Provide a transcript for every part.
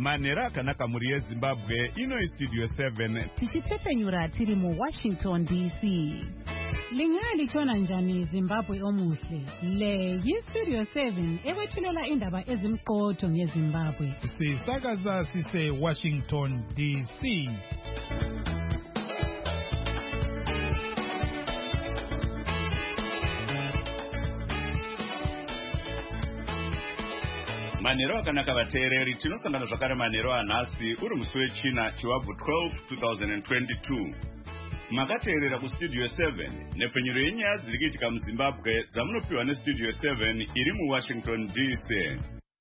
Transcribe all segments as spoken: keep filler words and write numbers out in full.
manhero akanaka muri yezimbabwe. Ino studio seven tichitsepenyura tiri mu Washington D C. Lingali chona njani Zimbabwe omuhle. Le yi Studio seven ekwethulela indaba ezimqotho ngeZimbabwe. Sisakaza sise Washington D C. manhero akanaka vateereri, tinosangana zvakare manhero anhasi uri musi wechina chiwabvu twelve twenty twenty-two. Makateerera kustudio seven nepfenyuro yenyaya dziri kuitika muZimbabwe dzamunopiwa nestudio seven iri muWashington D C.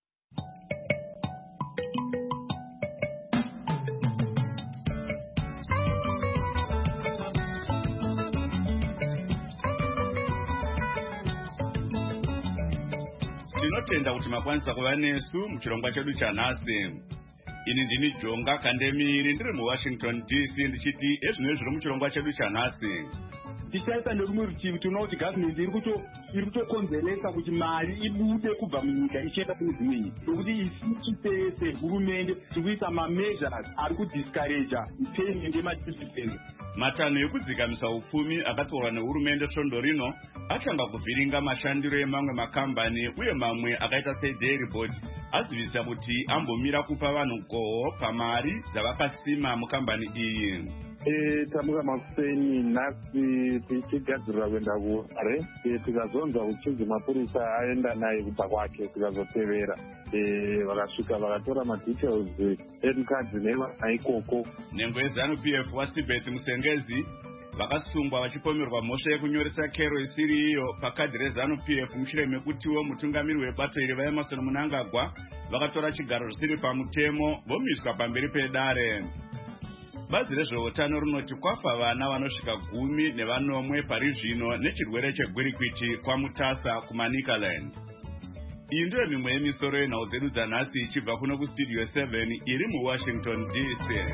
Tinotenda kuti makwanisa kuva nesu muchirongwa chedu chanhasi. Ini ndini Jonga Kandemiri ndiri muWashington D C ndichiti ezvino zviri muchirongwa chedu chanhasi. Tichaita nerumwe rutivi tinoona kuti government iri kuto iri kutokonzeresa kuti mari ibude kubva munyika ichienda kune dzimwe nyika. Nokuti isusu tese hurumende tiri kuisa mameasures ari kudiscourage payment yemadividend. Matanho ekudzikamisa upfumi akatorwa nehurumende svondo rino atanga kuvhiringa mashandiro emamwe makambani uye mamwe akaita seDairy Board azivisa kuti ambomira kupa vanhu goho pamari dzavakasima mukambani iyi. Eh tamuka mafeni nhasi tichigadzirira kuenda kuHarare, tikazonza uchinzi mapurisa aenda naye kubva kwake, tikazotevera vakasvika vakatora madetails edukadzi nevana ikoko. Nhengo yeZanu-P F waSibet Musengezi vakasungwa vachipomerwa mhosva yekunyoresa kero isiri iyo pakadhi reZanu-P F mushure mekutiwo mutungamiri webato iri vaEmerson Mnangagwa vakatora chigaro zvisiri pamutemo vomiswa pamberi pedare. Bazi rezveutano rinoti kwafa vana vanosvika gumi nevanomwe pari zvino nechirwere chegwirikwiti kwamutasa kuManicaland. Iyi ndiyo mimwe yemisoro yenhau dzedu dzanhasi ichibva kuno kustudio seven iri muWashington D C.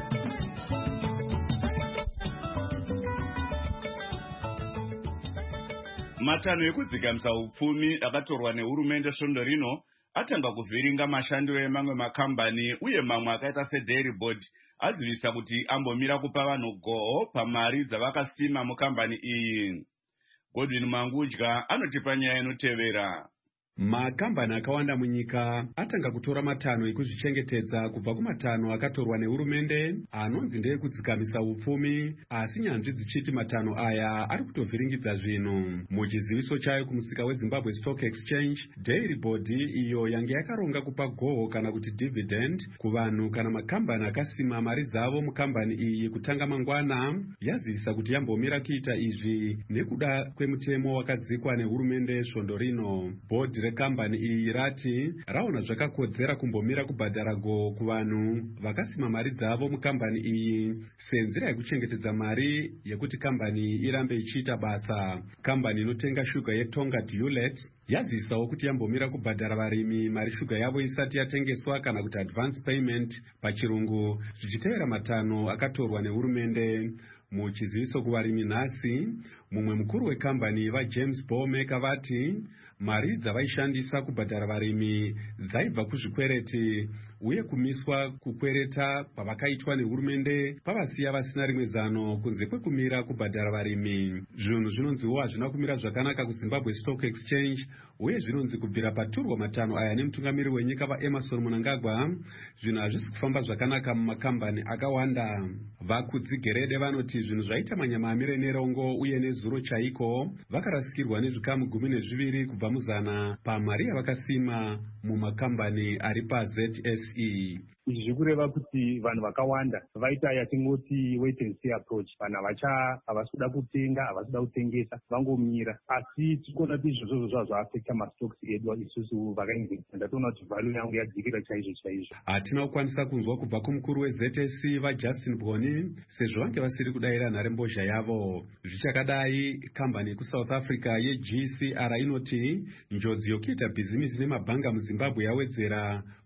Matanho ekudzikamisa upfumi akatorwa nehurumende svondo rino atanga kuvhiringa mashandiro emamwe makambani uye mamwe akaita seDairy Board azivisa kuti ambomira kupa vanhu goho pamari dzavakasima mukambani iyi. Godwin Mangudya anotipa nyaya inotevera. Makambani akawanda munyika atanga kutora matanho ekuzvichengetedza kubva kumatanho akatorwa nehurumende anonzi ndeekudzikamisa upfumi, asi nyanzvi dzichiti matanho aya ari kutovhiringidza zvinhu. Muchiziviso chayo kumusika weZimbabwe Stock Exchange, Dairy Board iyo yange yakaronga kupa goho kana kuti dividend kuvanhu kana makambani akasima mari dzavo mukambani iyi kutanga mangwana, yazivisa kuti yambomira kuita izvi nekuda kwemutemo wakadzikwa nehurumende svondo rino. Board rekambani iyi rati raona zvakakodzera kumbomira kubhadhara goho kuvanhu vakasima mari dzavo mukambani iyi senzira yekuchengetedza mari yekuti kambani irambe ichiita basa. Kambani inotenga shuga yeTonga Deulet yazivisawo kuti yambomira kubhadhara varimi mari shuga yavo isati yatengeswa kana kuti advance payment pachirungu, zvichitevera matanho akatorwa nehurumende. Muchiziviso kuvarimi nhasi, mumwe mukuru wekambani vaJames Bowmaker vati mari dzavaishandisa kubhadhara varimi dzaibva kuzvikwereti uye kumiswa kukwereta pavakaitwa nehurumende pavasiya vasina rimwe zano kunze kwekumira kubhadhara varimi. Zvinhu zvinonziwo hazvina kumira zvakanaka kuZimbabwe Stock Exchange uye zvinonzi kubvira paturwa matanho aya nemutungamiri wenyika vaEmerson Mnangagwa zvinhu hazvisi kufamba zvakanaka mumakambani akawanda. Vakudzigerede vanoti zvinhu zvaita manyama amire nerongo uye nezuro chaiko vakarasikirwa nezvikamu gumi nezviviri kubva muzana pamari yavakasima mumakambani ari paZ S E. Izvi zvikureva kuti vanhu vakawanda vaita yatingoti wait and see approach. Vanhu havacha havasi kuda kutenga, havasi kuda kutengesa, vangomira. Asi tikuona kuti izvozvo zvazvaafekta mastocks edu isusu vakainvesta. Ndatoona kuti value yangu yadzikira chaizvo chaizvo. Hatina kukwanisa kunzwa kubva kumukuru weZ S E vaJustin Bgoni sezvo vange vasiri kudayira nharembozha yavo. Zvichakadai, kambani yekuSouth Africa yeG C R inoti njodzi yokuita bhizimisi nemabhanga muZimbabwe yawedzera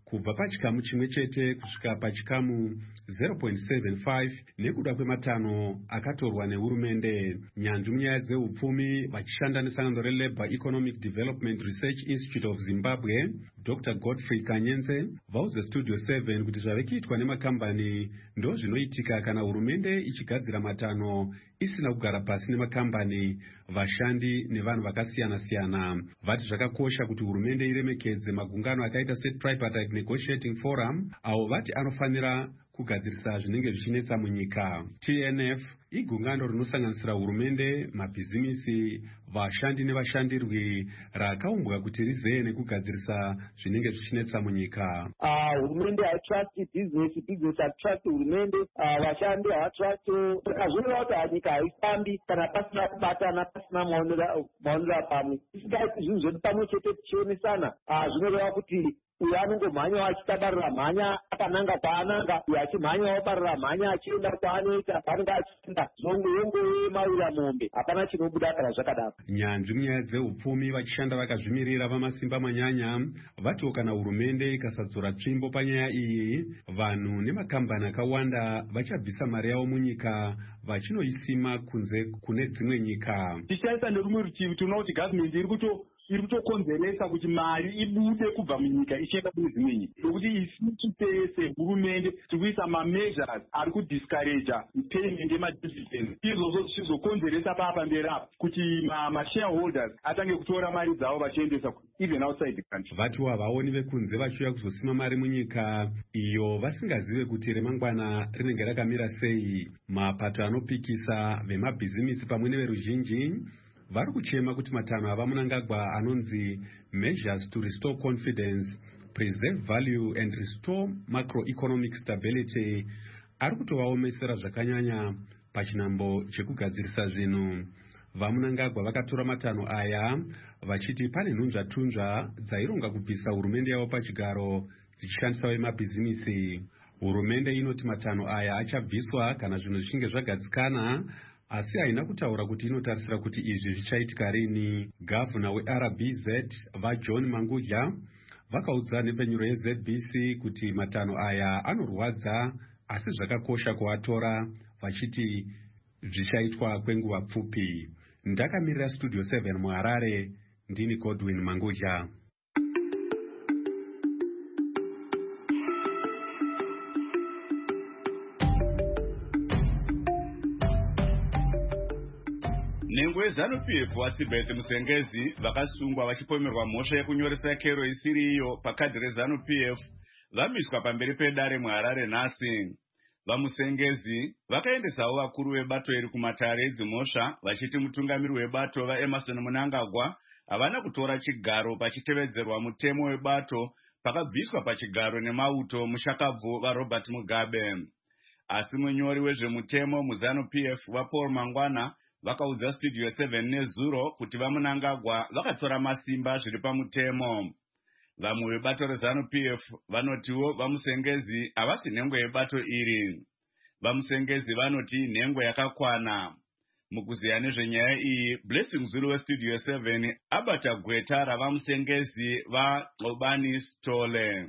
kubva pachikamu chimwe chete kusvika pachikamu zero point seven five nekuda kwematanho akatorwa nehurumende. Nyanzvi munyaya dzeupfumi vachishanda nesangano reLabour Economic Development Research Institute of Zimbabwe, Doctor Godfrey Kanyenze vaudza Studio seven kuti zvave kuitwa nemakambani ndo zvinoitika kana hurumende ichigadzira matanho isina kugara pasi nemakambani, vashandi nevanhu vakasiyana-siyana. Vati zvakakosha kuti hurumende iremekedze magungano akaita seTripartite Negotiating Forum, avo vati anofanira kugadzirisa zvinenge zvichinetsa munyika. T N F igungano rinosanganisira hurumende, mabhizimisi, vashandi nevashandirwi rakaumbwa kuti rizeye nekugadzirisa zvinenge zvichinetsa munyika. Hurumende hatrust business, business hatrust hurumende, vashandi hatrust. Azvinoreva kuti nyika haifambi kana pasina kubatana, pasina maonera pamwe. Tisingaiti zvinhu zvedu pamwe chete tichionesana, zvinoreva kuti uyo anongomhanya achitabarira mhanya akananga kwaananga, uyo achimhanyawo barira mhanya achienda kwaanoita paanenge achienda, zvongoyongomawira mombe, hapana chinobuda kana zvakadaro. Nyanzvi munyaya dzeupfumi vachishanda vakazvimirira vamasimba manyanya vatiwo kana hurumende ikasadzora tsvimbo panyaya iyi, vanhu nemakambani akawanda vachabvisa mari yavo munyika vachinoisima kunze kune dzimwe nyika. Tichaisa nerumwe rutivi tinoona kuti gavhimenti iri kuto iri kutokonzeresa kuti mari ibude kubva munyika ichienda kune dzimwe nyika, nokuti isusu tese hurumende tiri kuisa mameasures ari kudiscouraja payment yemadividends. Izvozvo zvichizokonzeresa pamberi apo kuti mashareholders atange kutora mari dzavo vachiendesa even outside the country. Vatiwo havaoni vekunze vachiuya kuzosima mari munyika iyo vasingazive kuti remangwana rinenge rakamira sei. Mapato anopikisa vemabhizimisi pamwe neveruzhinji vari kuchema kuti matanho ava Mnangagwa anonzi Measures to Restore Confidence, Preserve Value and Restore Macroeconomic Stability ari kutovaomesera zvakanyanya pachinambo chekugadzirisa zvinhu. VaMnangagwa vakatora matanho aya vachiti pane nhunzvatunzva dzaironga kubvisa hurumende yavo pachigaro dzichishandisa vemabhizimisi. Hurumende inoti matanho aya achabviswa kana zvinhu zvichinge zvagadzikana, asi haina kutaura kuti inotarisira kuti izvi zvichaitika rini. Gavhuna weR B Z vaJohn Mangudya vakaudza nhepfenyuro yeZ B C kuti matanho aya anorwadza asi zvakakosha kuatora, vachiti zvichaitwa kwenguva pfupi. Ndakamirira Studio seven muHarare, ndini Godwin Mangudya. Nhengo yeZanu-P F waSibete Musengezi vakasungwa vachipomerwa mhosva yekunyoresa kero isiri iyo pakadhi reZanu-P F vamiswa pamberi pedare muHarare nhasi. VaMusengezi vakaendesawo vakuru vebato iri kumatare edzimhosva vachiti mutungamiri webato vaEmerson Mnangagwa havana kutora chigaro pachitevedzerwa mutemo webato pakabviswa pachigaro nemauto mushakabvu vaRobert Mugabe. Asi munyori wezvemutemo muZanu-P F vaPaul Mangwana vakaudza Studio seven nezuro kuti vaMnangagwa vakatora masimba zviri pamutemo. Vamwe vebato reZanu-P F vanotiwo vaMusengezi havasi nhengo yebato iri. VaMusengezi vanoti nhengo yakakwana. Mukuziya nezvenyaya iyi, Blessing Zulu weStudio seven abata gweta ravaMusengezi vaXobani Stole.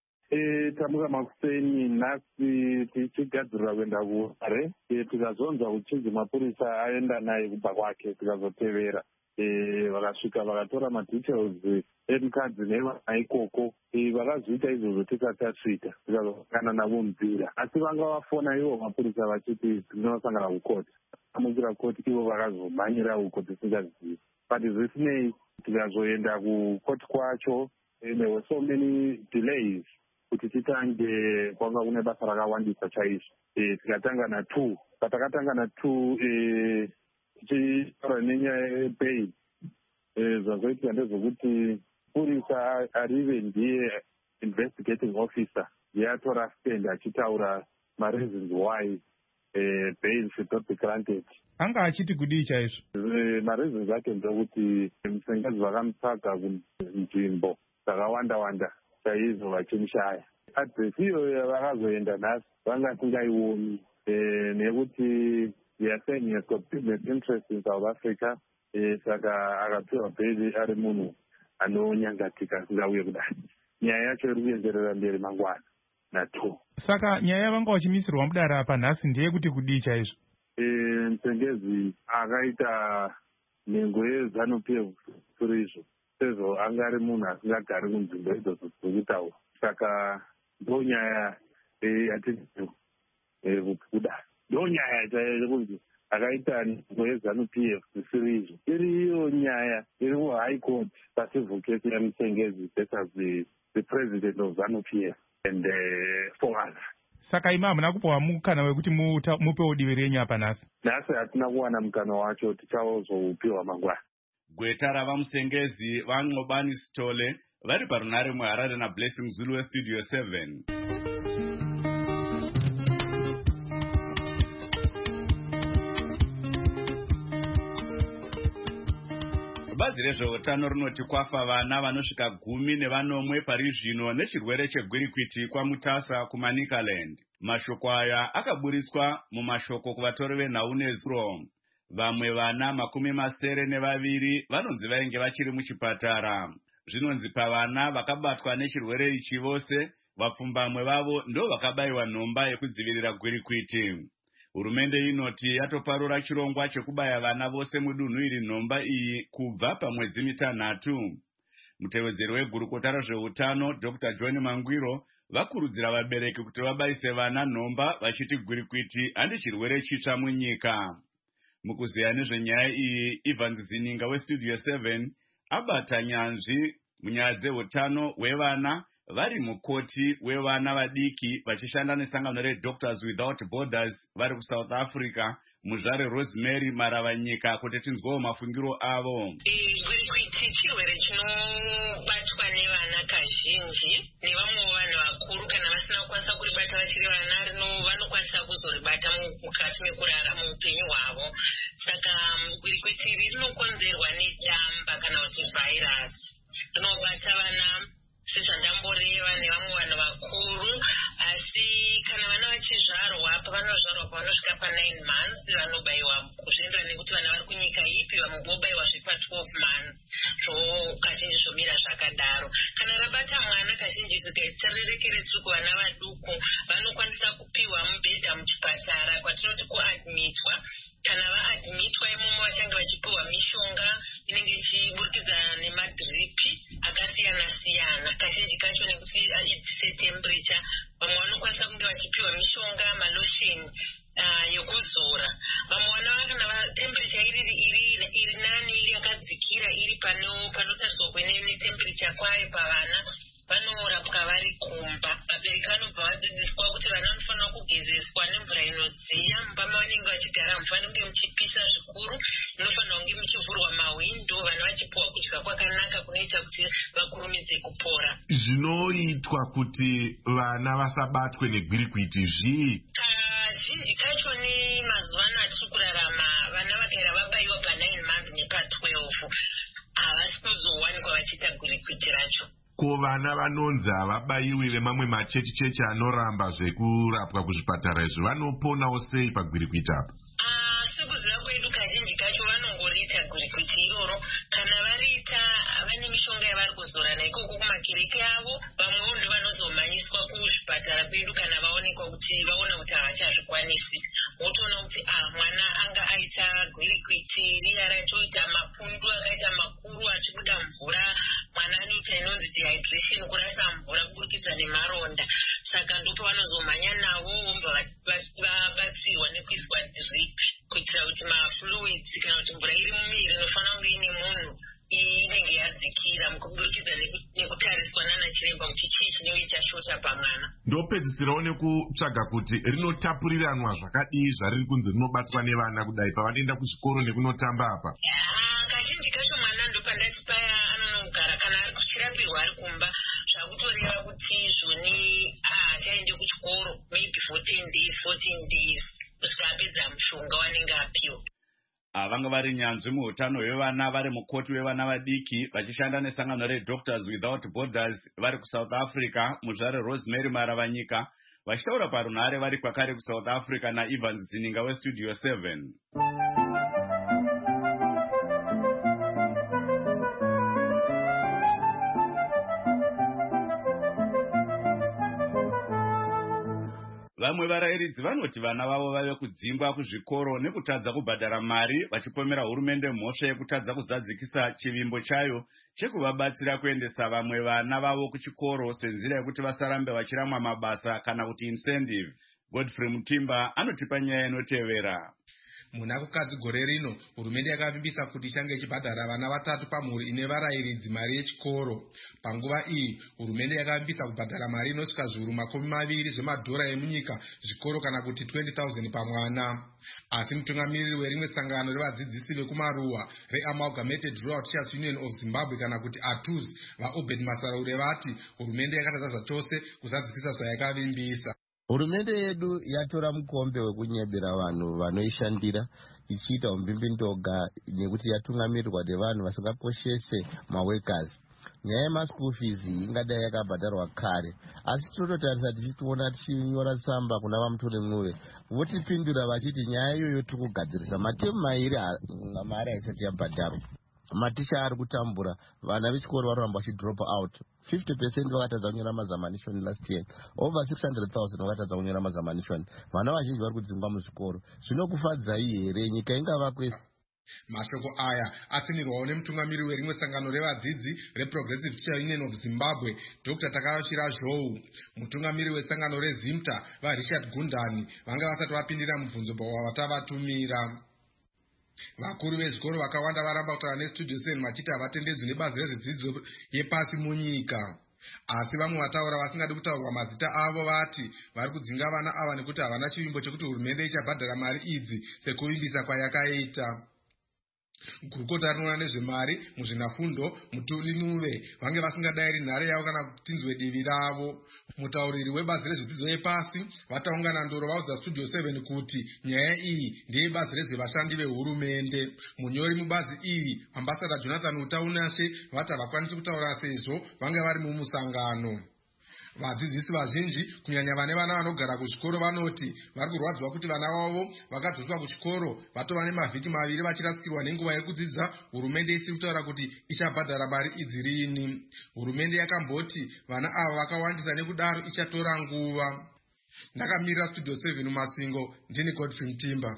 E, tamuka makuseni nhasi tichigadzirira kuenda kuHarare, e, tikazonza uchinzi mapurisa aenda naye kubva kwake, tikazotevera e, vakasvika vakatora madetails emukadzi nevana ikoko, e, vakazviita izvozvo tisati tasvika, tikazosangana navo munzira, asi vanga vafona ivo mapurisa vachiti tinosangana kukoti. Amukira koti ivo vakazomhanyira uko tisingazivi, but zvisinei tikazoenda kukoti kwacho, e, there were so many delays kuti titange kwanga kune basa rakawandisa chaizvo. E, tikatanga na two patakatanga na two e, tichitaura nenyaya yebail, e, zvazoitika ndezvokuti purisa arive ndiye investigating officer yatora stand achitaura mareasons why e, bail should not be granted. Anga achiti kudii chaizvo? E, mareasons ake ndokuti Musengezi vakamutsvaga kunzvimbo dzakawanda wanda chaizvo vachimushaya. Adresi iyoyo vakazoenda nhasi vanga singaioni, nekuti they are saying he has got business interest in South Africa, saka akapiwa bhail ari munhu anonyangatika asingauye kudai. nyaya yacho iri kuenderera mberi mangwana nato. Saka nyaya yavanga vachimisirwa mudare apa nhasi ndeyekuti kudii chaizvo? Mutengezi akaita nhengo yeZANU-P F surizvo sezvo anga ari munhu asingagari kunzvimbo idzodzo dzokutaura. Saka ndo nyaya yatiri kuda, ndo nyaya yekunzi akaita nhengo yeZANU-P F surizvo. Iriyo nyaya iri kuHigh Court pacivil case yaMutengezi versus the president of ZANU-P F and uh, four others. Saka imi hamuna kupiwa mukana wekuti mupewo divi renyu apa nhasi? Nhasi hatina kuwana mukana wacho, tichazopiwa mangwana. Gweta ravaMusengezi vaNxobani Sithole vari parunare muHarare naBlessing Zulu weStudio seven. Bazi rezveutano rinoti kwafa vana vanosvika gumi nevanomwe pari zvino nechirwere chegwirikwiti kwaMutasa kuManicaland. Mashoko aya akaburiswa mumashoko kuvatori venhau nezuro. Vamwe vana makumi masere nevaviri vanonzi vainge vachiri muchipatara. Zvinonzi pavana vakabatwa nechirwere ichi vose, vapfumbamwe vavo ndo vakabayiwa nhomba yekudzivirira gwirikwiti. Hurumende inoti yatoparura chirongwa chekubaya vana vose mudunhu iri nhomba iyi kubva pamwedzi mitanhatu. Mutevedzeri wegurukota rezveutano Doctor John Mangwiro vakurudzira vabereki kuti vabayise vana nhomba vachiti gwirikwiti handi chirwere chitsva munyika. Mukuziya nezvenyaya iyi, Ivan Zininga weStudio seven abata nyanzvi munyaya dzeutano hwevana vari mukoti wevana vadiki vachishanda nesangano reDoctors Without Borders vari kuSouth Africa muzvare Rosemary Maravanyika kuti tinzwewo mafungiro avo. Gwirikwiti chirwere chinobatwa nevana kazhinji nevamwe vanhu vakuru kana vasina kukwanisa kuribata vachiri vana rino vanokwanisa kuzoribata mukati mekurara muupenyu hwavo. Saka gwirikwiti iri rinokonzerwa nedamba kana kuti vhairasi. Rinobata vana sezvandamboreva nevamwe vanhu vakuru, asi kana vana vachizvarwa pavanozvarwa pavanosvika pa-nine months vanobayiwa zvichienderana nekuti vana vari kunyika ipi, vamwe vobayiwa zvepa-twelve months. Zvo kazhinji zvomira zvakadaro. Kana rabata mwana kazhinji tikaitsererekeretu kuvana vaduku vanokwanisa kupiwa mubhedha muchipatara kwatinoti kuadmitwa. Kana vaadmitwa imomo vachange vachipiwa mishonga inenge ichiburikidza nemadhiripi akasiyana siyana. Kazhinji kacho nekuti idzise temperature, vamwe vanokwanisa kunge vachipiwa mishonga malosheni uh, yokuzora. Vamwe vana kana temperature iri iri iri nani iri yakadzikira iri pano panotariswa kuve netemperature kwayo pavana vanorapwa vari kumba. Vabereki vanobva vadzidziswa kuti vana vanofanira kugezeswa nemvura inodziya. Mumba mavanenge vachigara hamufaniri kunge muchipisa zvikuru, munofanira kunge muchivhurwa mahwindo, vana vachipiwa kudya kwakanaka kunoita kuti vakurumidze kupora. Zvinoitwa kuti vana vasabatwe negwirikwiti zvii? Kazhinji kacho ni mazuva ano atiri kurarama, vana vakaira vabayiwa pa-nine months nepa-twelve havasi kuzowanikwa vachiita gwirikwiti racho. Ko vana vanonzi havabayiwi vemamwe machechi-chechi anoramba zvekurapwa kuzvipatara izvi vanoponawo sei pagwirikwiti apa? Sekuziva kwedu kazhinji kacho vanongoriita gwirikwiti iroro. Kana variita vane mishonga yavari kuzora naikoko kumakiriki avo, vamwewo ndo vanozomhanyiswa kuzvipatara kwedu kana vaonekwa kuti vaona kuti havachazvikwanisi. Wotoona kuti ah, mwana anga aita gwirikwiti riya ratoita mapundu akaita makuru achibuda mvura, mwana anoita inonzi dehydration, kurasa mvura kuburikidza nemaronda. Saka ndipo vanozomhanya navo vobva vabatsirwa nekuiswa drip kuitira kuti mafluids kana kuti mvura iri mumiri inofanira kunge ine munhu inenge yadzikira mukuburikidza nekutariswa nana chiremba kuti chii chinenge chashota pamwana. Ndopedzisirawo nekutsvaga kuti rinotapuriranwa zvakadii zvariri kunzi rinobatwa nevana kudai pavanoenda kuchikoro nekunotamba apa? Kazhinji kacho mwana ndopandati paya anonogara kana ari kuchirapirwa ari kumba, zvakutoreva kuti zvoni achaende kuchikoro maybe for ten days fourteen days kusvika apedza mushonga wanenge apiwa. Vanga vari nyanzvi muutano hwevana vari mukoti wevana vadiki vachishanda nesangano reDoctors Without Borders vari kuSouth Africa muzvare Rosemary Maravanyika vachitaura parunhare vari kwakare kuSouth Africa naIvan Zininga weStudio seven. Vamwe varayiridzi vanoti vana vavo vave kudzingwa kuzvikoro nekutadza kubhadhara mari, vachipomera hurumende mhosva yekutadza kuzadzikisa chivimbo chayo chekuvabatsira kuendesa vamwe vana vavo kuchikoro senzira yekuti vasarambe vachiramwa mabasa kana kuti incentive. Godfrey Mutimba anotipa nyaya inotevera. Muna kukadzi gore rino hurumende yakavimbisa kuti ichange ichibhadhara vana vatatu pamhuri ine varayiridzi mari yechikoro. Panguva iyi hurumende yakavimbisa kubhadhara mari inosvika zviuru makumi maviri zvemadhora emunyika zvikoro kana kuti twenty thousand pamwana. Asi mutungamiriri werimwe sangano revadzidzisi vekumaruwa reAmalgamated Rural Teachers Union of Zimbabwe kana kuti A T U Z vaObed Masaraure vati hurumende yakatadza zvachose kuzadzikisa zvayakavimbisa. Hurumende yedu yatora mukombe wekunyebera vanhu vanoishandira ichiita umbimbi-ndoga nekuti yatungamirirwa nevanhu vasingakoshese maworkers. Nyaya yemaschool fees ingadai yakabhadharwa kare, asi tinototarisa tichitoona tichinyora tsamba kuna vaMutorimure votipindura vachiti nyaya iyoyo tiri kugadzirisa matemu mairi mari haisati yabhadharwa. Maticha ari kutambura, vana vechikoro varamba vachidrop out. fifty percent vakatadza kunyora mazamanishoni last year. Over six hundred thousand vakatadza kunyora mazamanishoni. Vana vazhinji vari kudzingwa muzvikoro. Zvinokufadzai here nyika ingava kwese? Mashoko aya atsinirwawo nemutungamiri werimwe sangano revadzidzi reProgressive Teacher Union of Zimbabwe, Doctor Takashira Zhou. Mutungamiri wesangano reZimta vaRichard Gundani vanga vasati vapindira mubvunzo wavatatumira. Vakuru vezvikoro vakawanda varamba kutaura neStudio seven vachiti havatendedzwi nebazi rezvedzidzo yepasi munyika. Asi vamwe vataura vasingadi kutaurwa mazita avo vati vari kudzinga vana ava nekuti havana chivimbo chekuti hurumende ichabhadhara mari idzi sekuvimbisa kwayakaita. Gurukota rinoona nezvemari muzvinafundo Mutorimure vange vasingadayiri nhare yavo kana kutinzwe divi ravo. Mutauriri webazi rezvedzidzo yepasi vataungana ndoro vaudza Studio seven kuti nyaya iyi ndeyebazi rezvevashandi vehurumende. Munyori mubazi iri Ambassador Jonathan Utaunashe vati havakwanisi kutaura sezvo vange vari mumusangano. Vadzidzisi vazhinji kunyanya vane vana vanogara kuzvikoro vanoti vari kurwadzwa kuti vana vavo vakadzoswa kuchikoro vatova nemavhiki maviri vachirasikirwa nenguva yekudzidza. Hurumende isiri kutaura kuti ichabhadhara mari idzi rini. Hurumende yakamboti vana ava vakawandisa nekudaro ichatora nguva. Ndakamirira Studio seven Masvingo, ndini Godfrey Mutimba.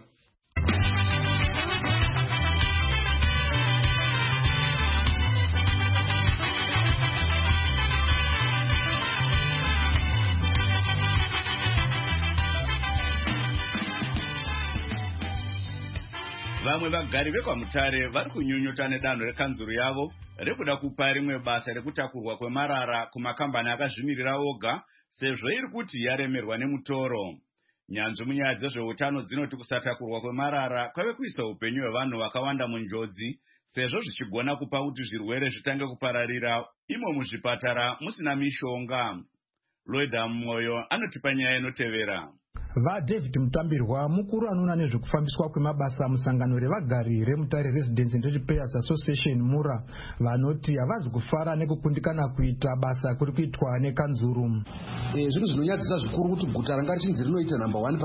Vamwe vagari vekwaMutare vari kunyunyuta nedanho rekanzuru yavo rekuda kupa rimwe basa rekutakurwa kwemarara kumakambani akazvimirira oga sezvo iri kuti yaremerwa nemutoro. Nyanzvi munyaya dzezveutano dzinoti kusatakurwa kwemarara kwave kuisa upenyu hwevanhu vakawanda munjodzi sezvo zvichigona kupa kuti zvirwere zvitange kupararira imo muzvipatara musina mishonga. Lloyd Mmoyo anotipa nyaya inotevera. Va David Mutambirwa mukuru anoona nezvekufambiswa kwemabasa musangano revagari reMutare Residents and Ratepayers Association Mura vanoti havazi kufara nekukundikana kuita basa kuri kuitwa nekanzuru. Eh zvinhu zvinonyadzisa zvikuru kuti guta ranga richinzi rinoita number one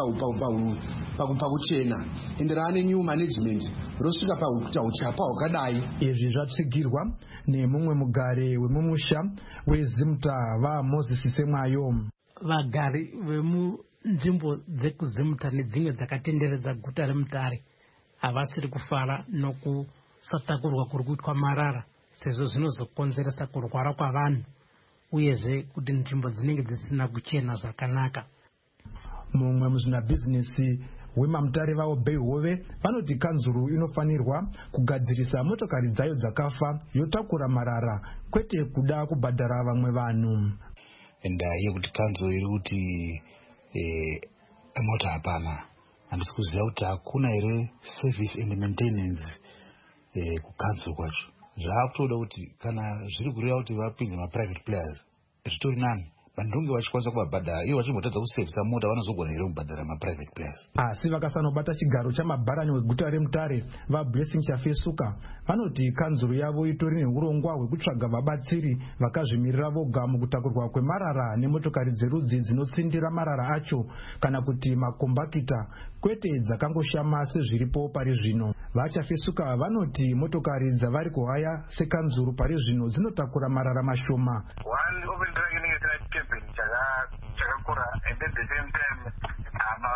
pakuchena ende raane new management rosvika pauchapa hwakadai. Izvi zvatsigirwa nemumwe mugare wemumusha weZimta vaMoses Semwayo. Vagari vemu nzvimbo dzekuzimta nedzimwe dzakatenderedza guta reMutare havasiri kufara nokusatakurwa kuri kuitwa marara sezvo zvinozokonzeresa kurwara kwavanhu uyezve kuti nzvimbo dzinenge dzisina kuchena zvakanaka. Mumwe muzvinabhizinesi weMamutare vavo Behove vanoti kanzuru inofanirwa kugadzirisa motokari dzayo dzakafa yotakura marara kwete kuda kubhadhara vamwe vanhu. Ndaya kuti kanzuru iri kuti eh mota hapana, handisi kuziva kuti hakuna here service and maintenance eh kukanzuru kwacho. Zvaakutoda kuti kana zviri kureva kuti vapinze maprivate players zvitori nani vandonge vachikwanisa kubhadhara ivo vachimbotadza kusevisa mota vanozogona here kubhadhara maprivate players. Asi vakasanobata chigaro chamabharani weguta reMutare vaBlessing Chafesuka vanoti kanzuru yavo itori neurongwa hwekutsvaga vabatsiri vakazvimirira voga mukutakurwa kwemarara nemotokari dzerudzi dzinotsindira marara acho kana kuti makombakita kwete dzakangoshama sezviripo pari zvino. VaChafesuka vanoti motokari dzavari kuhaya sekanzuru pari zvino dzinotakura marara mashoma. One open drag cabin chakakura and at the same time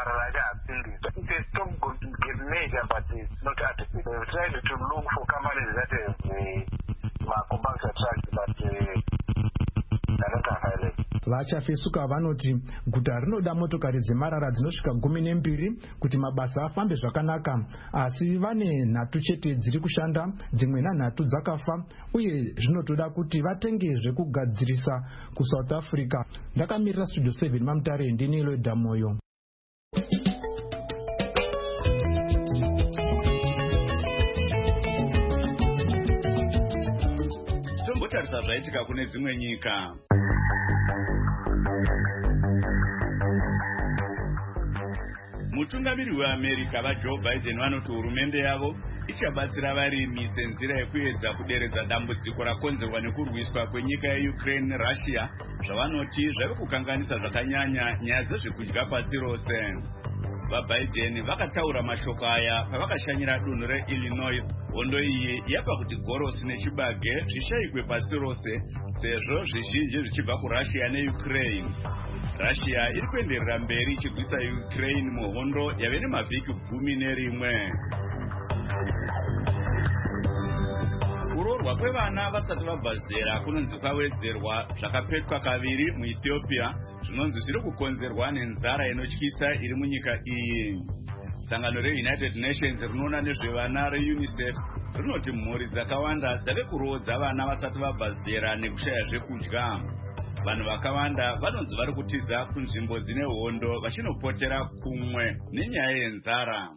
marara akaasimbiswa. It's a stop get major, but it's not adequate. We've tried to look for companies that have uh, compactor trucks, but uh, they're not available. Vachafesuka vanoti guta rinoda motokari dzemarara dzinosvika gumi nembiri kuti mabasa afambe zvakanaka, asi vane nhatu chete dziri kushanda, dzimwe nanhatu dzakafa, uye zvinotoda kuti vatenge zvekugadzirisa kuSouth Africa. Ndakamirira Studio seven Mamutare, ndini Loida Moyo. Tombotarisa zvaitika kune dzimwe nyika. Mutungamiri weAmerica vaJoe Biden vanoti hurumende yavo ichabatsira varimi senzira yekuedza kuderedza dambudziko rakonzerwa nekurwiswa kwenyika yeUkraine Russia, zvavanoti zvave kukanganisa zvakanyanya nyaya dzezvekudya pasi rose. VaBiden vakataura mashoko aya pavakashanyira dunhu reIllinois. Hondo iyi yapa kuti gorosi nechibage zvishayikwe pasi rose sezvo zvizhinji zvichibva kuRussia neUkraine. Russia iri kuenderera mberi ichigwisa Ukraine muhondo yave nemavhiki gumi nerimwe. Kuroorwa kwevana vasati vabva zera kunonzi kwawedzerwa zvakapetwa kaviri muEthiopia, zvinonzi zviri kukonzerwa nenzara inotyisa iri munyika iyi. Sangano reUnited Nations rinoona nezvevana reUNICEF rinoti mhuri dzakawanda dzave kuroodza vana vasati vabva zera nekushaya zvekudya. Vanhu vakawanda vanonzi vari kutiza kunzvimbo dzine hondo vachinopotera kumwe nenyaya yenzara.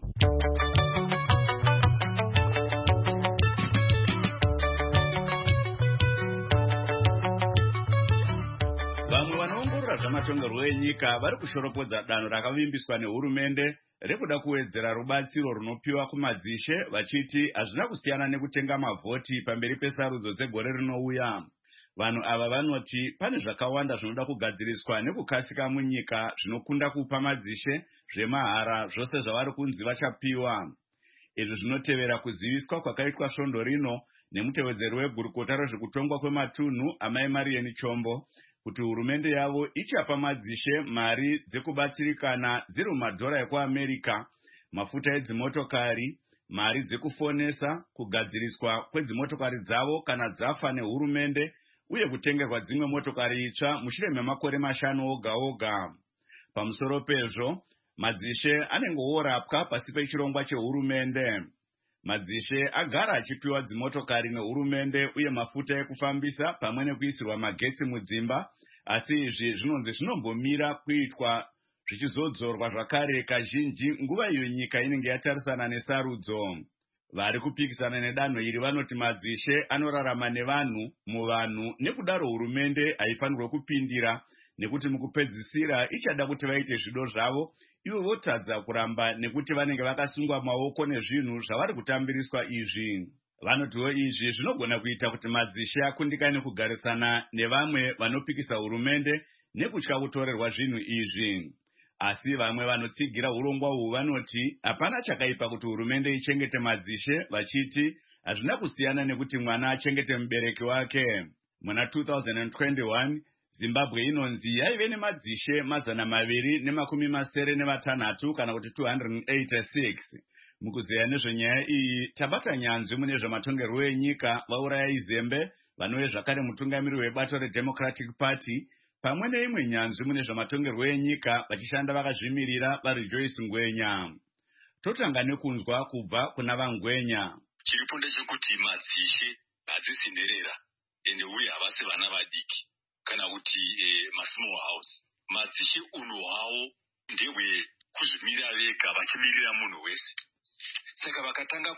Vamwe vanoongorora zvamatongerwo enyika vari kushoropodza danho rakavimbiswa nehurumende rekuda kuwedzera rubatsiro runopiwa kumadzishe, vachiti hazvina kusiyana nekutenga mavhoti pamberi pesarudzo dzegore rinouya. Vanhu ava vanoti pane zvakawanda zvinoda kugadziriswa nekukasika munyika zvinokunda kupa madzishe zvemahara zvose zvavari kunzi vachapiwa. Izvi zvinotevera kuziviswa kwakaitwa svondo rino nemutevedzeri wegurukota rezvekutongwa kwematunhu Amai Marieni Chombo kuti hurumende yavo ichapa madzishe mari dzekubatsirikana dziri mumadhora ekuAmerica, mafuta edzimotokari, mari dzekufonesa, kugadziriswa kwedzimotokari dzavo kana dzafa nehurumende, uye kutengerwa dzimwe motokari itsva mushure memakore mashanu oga oga. Pamusoro pezvo, madzishe anenge orapwa pasi pechirongwa chehurumende. Madzishe agara achipiwa dzimotokari nehurumende uye mafuta ekufambisa pamwe nekuisirwa magetsi mudzimba, asi izvi zvinonzi zvinombomira kuitwa zvichizodzorwa zvakare kazhinji nguva iyo nyika inenge yatarisana nesarudzo. Vari kupikisana nedanho iri vanoti madzishe anorarama nevanhu muvanhu, nekudaro hurumende haifanirwe kupindira nekuti mukupedzisira ichada kuti vaite zvido zvavo, ivo votadza kuramba nekuti vanenge vakasungwa maoko nezvinhu zvavari kutambiriswa izvi. Vanotiwo izvi zvinogona kuita kuti madzishe akundikane kugarisana nevamwe vanopikisa hurumende nekutya kutorerwa zvinhu izvi. Asi vamwe vanotsigira urongwa uhu vanoti hapana chakaipa kuti hurumende ichengete madzishe, vachiti hazvina kusiyana nekuti mwana achengete mubereki wake. Muna two thousand twenty-one Zimbabwe inonzi yaive nemadzishe mazana maviri nemakumi masere nevatanhatu kana kuti two hundred eighty-six. Mukuzeya nezvenyaya iyi tabata nyanzvi mune zvematongerwo enyika vauraya izembe vanove zvakare mutungamiri webato reDemocratic Party, pamwe neimwe nyanzvi mune zvamatongerwo enyika vachishanda vakazvimirira vari Joyce Ngwenya. Totanga nekunzwa kubva kuna vaNgwenya. Chiripo ndechekuti madzishe hadzisinderera ende uye havasi vana vadiki kana kuti eh, masmall house. Madzishe uno hwavo ndewe kuzvimirira vega vachimirira munhu wese. Saka vakatanga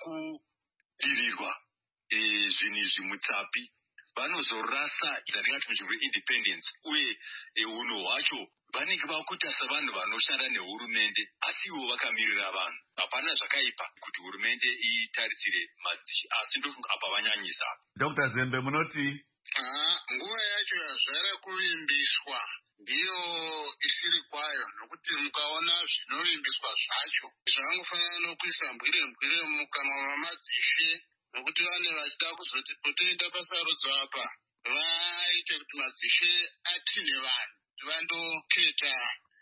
kudirirwa eh, zvinhu izvi mutsapi vanozorasa itatingati munzvimbo independence uye e, uno hwacho vanenge vakuita sevanhu vanoshanda nehurumende asi ivo vakamirira vanhu. Hapana zvakaipa kuti hurumende itarisire madzishe, asi ndofunga apa vanyanyisa. Doctor Zembe munoti? Ah, nguva yacho yazvara kuvimbiswa ndiyo isiri kwayo, nokuti mukaona zvinovimbiswa zvacho zvangofanana nokuisa mbwire mbwire mukanwa mamadzishe, nokuti vane vachida kuzoti potoenda pasarudzo apa vaite kuti madzishe atine vanhu vandoketa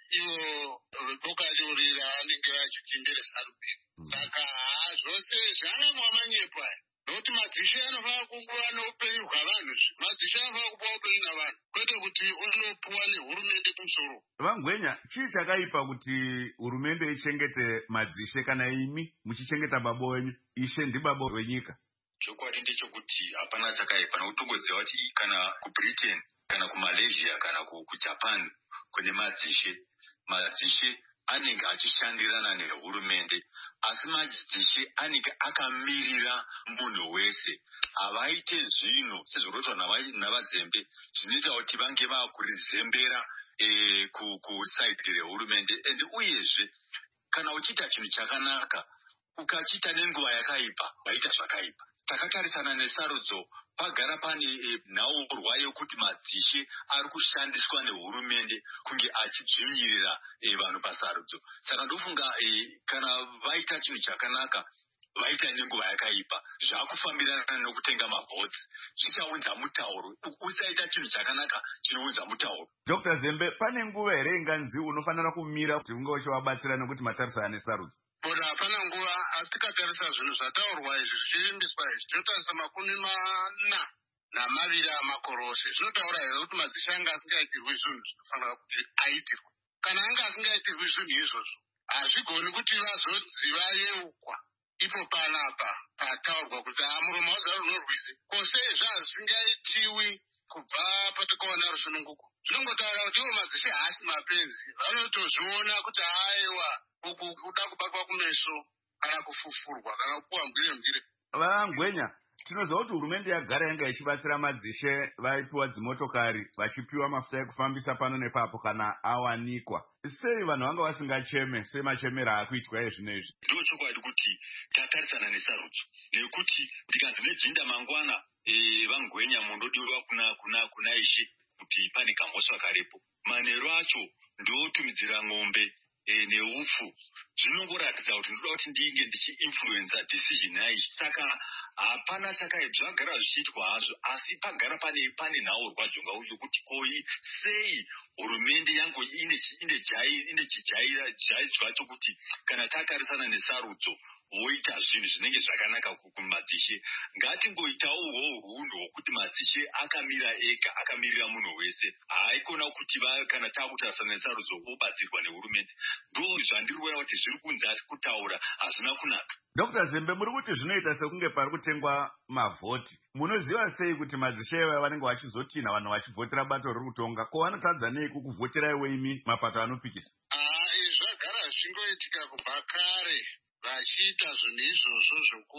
ivo veboka riorera vanenge vachichimbira zanup f. Saka haa zvose zvangangwa manyepo aya. Nokuti madzishe anofanira kunguva neupenyu hwavanhu. Madzishe anofanira kupa upenyu navanhu, kwete kuti unopuwa nehurumende kumusoro. Vangwenya, chii chakaipa kuti hurumende ichengete madzishe kana imi muchichengeta baba wenyu? Ishe ndibaba wenyika. Chokwadi ndechekuti hapana chakaipa, nokutongoziva kuti kana kuBritain kana kuMalaysia kana kuJapan kune madzishe, madzishe anenge achishandirana nehurumende, asi madzishe anenge akamirira munhu wese. Havaite zvinhu sezvinoitwa navazembe zvinoita kuti vange vakurizembera e, kusaidi rehurumende. And uyezve kana uchiita chinhu chakanaka ukachiita nenguva yakaipa waita zvakaipa. Takatarisana nesarudzo pagara pane e, nhaurwa yokuti madzishe ari kushandiswa nehurumende kunge achidzvinyirira e, vanhu pasarudzo. Saka ndofunga e, kana vaita chinhu chakanaka vaita nenguva yakaipa, zvakufambirana nokutenga mavhotsi, zvichaunza mutauro. Usaita chinhu chakanaka chinounza mutauro. Doctor Zembe, pane nguva here inganzi unofanira kumira kuti unge uchivabatsira nokuti matarisana nesarudzo? Bona hapana nguva, asi tikatarisa zvinhu zvataurwa izvi zvichivimbiswa izvi, tinotarisa makumi mana namaviri amakore ose. Zvinotaura here kuti madzishe anga asingaitirwi zvinhu zvinofanira kuti aitirwa. Kana anga asingaitirwi zvinhu izvozvo, hazvigoni kuti vazonzi vayeukwa. Ipo panapa pataurwa kuti muromo wazara runorwizi, kwose zvazingaitiwi kubva patakaona rusununguko. Zvinongotaura kuti ivo madzishe haasi mapenzi, vanotozviona kuti aiwa uku kuda kubatwa kumeso kana kufufurwa kana kupuwa mbwire mbwire. Vangwenya, tinoziva kuti hurumende yagara yanga ichibatsira madzishe vaipiwa dzimotokari vachipiwa mafuta ekufambisa pano nepapo kana awanikwa. Sei vanhu vanga vasingacheme semachemera akuitwa ezvinezvi? Ndo chokwadi kuti tatarisana nesarudzo, nekuti tikanzi nejinda mangwana e, Vangwenya mondodiwa kuna kuna kuna Ishe kuti pane kambosva karepo. Manero acho ndotumidzira ng'ombe e, neupfu. Zvinongoratidza kuti ndoda kuti ndinge ndichi-influenza decision yaizvi. Saka hapana chakaipa, zvagara zvichiitwa hazvo, asi pagara pane pane nhaurwa jonga uyu kuti koi sei hurumende yangu ine ine jai ine chijaira jaidzwa chokuti kana tatarisana nesarudzo voita zvinhu zvinenge zvakanaka kumadzishe. Ngatingoitawo uhoho hunhu hwokuti madzishe akamira ega, akamirira munhu wese. Haikona kuti kana takutarisana nesarudzo vobatsirwa nehurumende. Ndo zvandiriwera kuti zviri kunzi asi kutaura hazvina kunaka. Doctor Zembe, muri kuti zvinoita sekunge pari kutengwa mavhoti. Munoziva sei kuti madzishe aya vanenge vachizotina vanhu vachivhotera bato riri kutonga? Ko vanotadza nei kukuvhotera iwe imi mapato anopikisa? Ah, zvagara zvingoitika kubva kare vachiita zvinhu izvozvo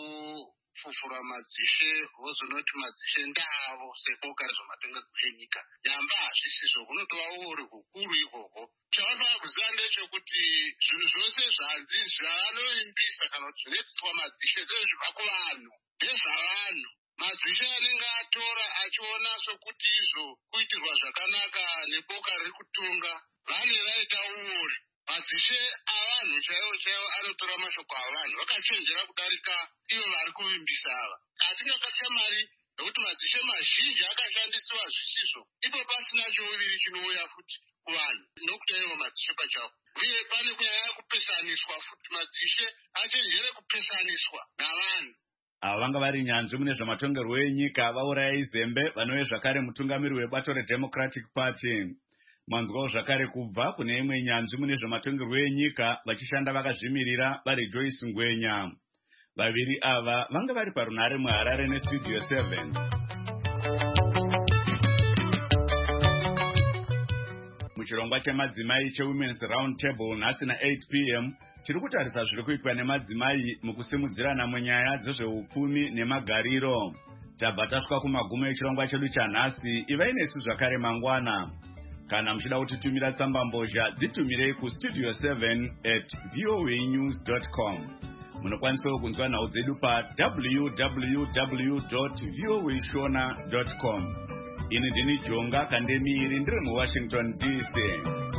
zvokufufura madzishe, vozonoti madzishe ndavo seboka rezvematongerwo enyika. Nyamba hazvisizvo, kunotova uri hukuru ikoko. Chavanofanira kuziva ndechekuti zvinhu zvose zvanzi zvavanoimbisa kana kuti zvinoitwa madzishe ndezvibva kuvanhu, ndezvavanhu. Madzishe anenge atora achiona sokuti izvo kuitirwa zvakanaka neboka riri kutonga, vane vaita uori. Madzishe avanhu chaivo chaivo anotora mashoko avanhu, vakachenjera kudarika ivo vari kuvimbisa ava. Hatingakatya mari nokuti madzishe mazhinji akashandisiwa zvisizvo, ipo pasina chouviri chinouya futi kuvanhu nokuda ivo madzishe pachavo. Uye pane kunyanya kupesaniswa futi, madzishe achenjere kupesaniswa navanhu. Ava vanga vari nyanzvi mune zvamatongerwo enyika vaurayai Zembe, vanove zvakare mutungamiri webato reDemocratic Party. Mwanzwawo zvakare kubva kune imwe nyanzvi mune zvamatongerwo enyika vachishanda vakazvimirira vari Joyce Ngwenya. Vaviri ava vanga vari parunhare muHarare neStudio seven. Muchirongwa chemadzimai cheWomen's Round Table nhasi na eight p m tiri kutarisa zviri kuitwa nemadzimai mukusimudzirana munyaya dzezveupfumi nemagariro. Tabva tasvika kumagumo echirongwa chedu chanhasi. Ivai nesu zvakare mangwana. Kana muchida kutitumira tsamba mbozha, dzitumirei kustudio seven at voanews dot com. Munokwanisawo kunzwa nhau dzedu pa w w w dot voashona dot com. Ini ndini Jonga Kandemiri ndiri muWashington D C.